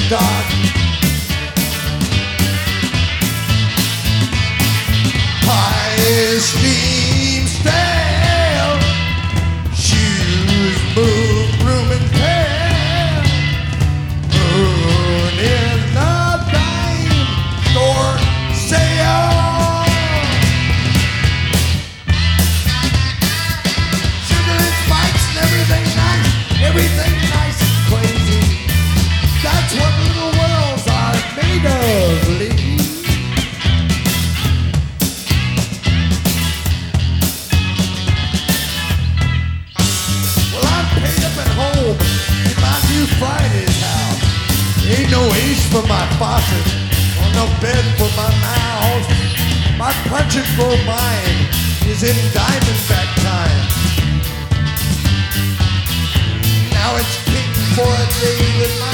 dark. Pie steam stale, shoes move, broom and pail. Moon in the dime store sale. Sugar and spikes and everything nice and crazy. That's what little worlds are made of, Lee. Well, I'm paid up at home in my new Friday's house. Ain't no ace for my faucet or no bed for my mouse. My punch and roll mind is in Diamondback time. Now it's king for a day with my